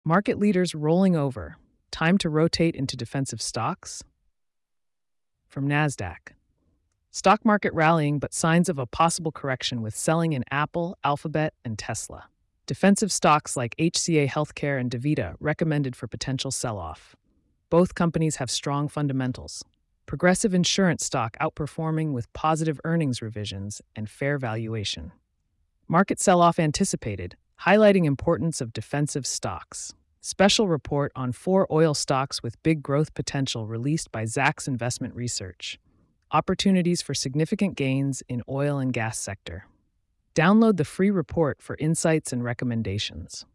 Market leaders rolling over. Time to rotate into defensive stocks? From NASDAQ. Stock market rallying, but signs of a possible correction with selling in Apple, Alphabet, and Tesla. Defensive stocks like HCA Healthcare and DaVita recommended for potential sell off. Both companies have strong fundamentals. Progressive insurance stock outperforming with positive earnings revisions and fair valuation. Market sell off anticipated, highlighting importance of defensive stocks. Special report on 4 oil stocks with big growth potential released by Zacks Investment Research. Opportunities for significant gains in oil and gas sector. Download the free report for insights and recommendations.